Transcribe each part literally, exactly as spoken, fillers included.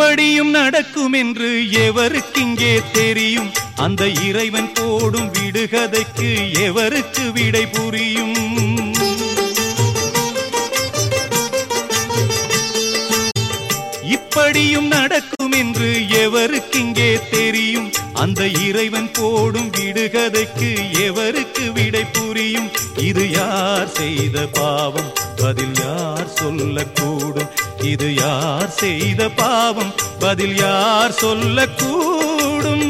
இப்படியும் நடக்கும் என்று எவருக்கிங்கே தெரியும்? அந்த இறைவன் போடும் விடுகதைக்கு எவருக்கு விடை புரியும்? இப்படியும் நடக்கும் என்று எவருக்கிங்கே தெரியும்? அந்த இறைவன் போடும் விடுகதைக்கு எவருக்கு விடை புரியும்? இது யார் செய்த பாவம்? பதில் யார் சொல்லக்கூடும்? இது யார் செய்த பாவம்? பதில் யார் சொல்லக்கூடும்?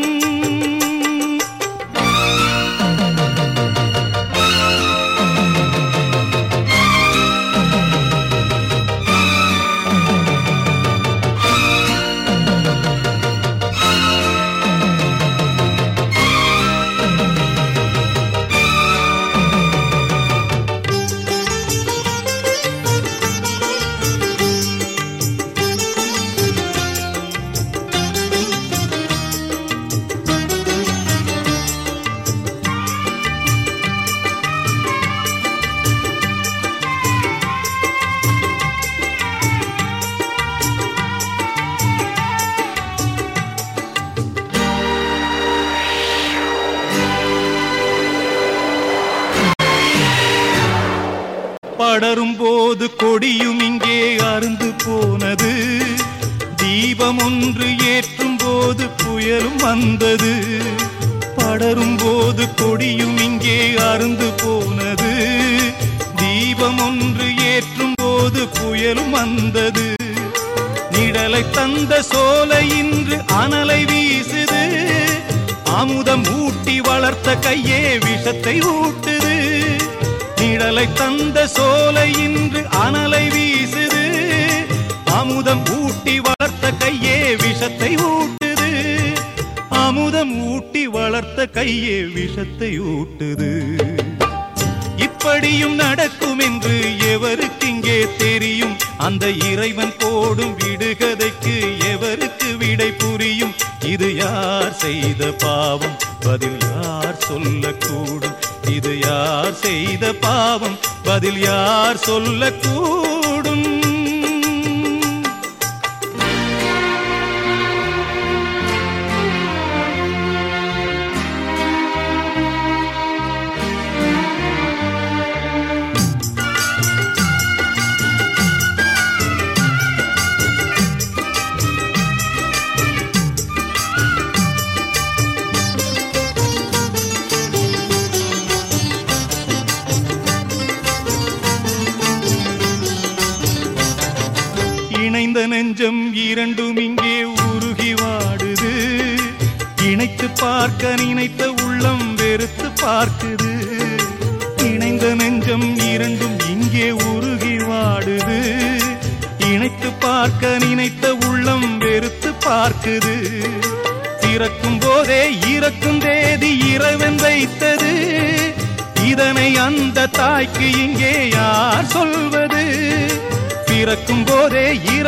படரும் போது கொடியும் இங்கே அருந்து போனது. தீபம் ஒன்று ஏற்றும் போது புயலும் வந்தது. படரும் போது கொடியும் இங்கே அருந்து போனது. தீபம் ஒன்று ஏற்றும் போது புயலும் வந்தது. நிழலை தந்த சோலை இன்று அனலை வீசுது. அமுதம் ஊட்டி வளர்த்த கையே விஷத்தை ஊட்டுது. நிழலை தந்த சோலை இன்று அனலை வீசுது. அமுதம் ஊட்டி வளர்த்த கையே விஷத்தை ஊட்டுது. அமுதம் ஊட்டி வளர்த்த கையே விஷத்தை ஊட்டுது. இப்படியும் நடக்கும் என்று எவருக்கிங்கே தெரியும்? அந்த இறைவன் போடும் விடுகதைக்கு எவருக்கு விடை புரியும்? இது யார் செய்த பாவம்? பதில் யார் சொல்லக்கூடும்? இது யார் செய்த பாவம்? பதில் யார் சொல்லக்கூடும்? இணைந்த நெஞ்சம் இரண்டும் இங்கே உருகி வாடுது. இணைத்து பார்க்க நினைத்த உள்ளம் வெறுத்து பார்க்குது. இணைந்த நெஞ்சம் இரண்டும் இங்கே உருகி வாடுது. இணைத்து பார்க்க நினைத்த உள்ளம் வெறுத்து பார்க்குது. பிறக்கும் போதே இறக்கும் தேதி இறைவன் வைத்தது. இதனை அந்த தாய்க்கு இங்கே யார் சொல்வது? பிறக்கும் போதே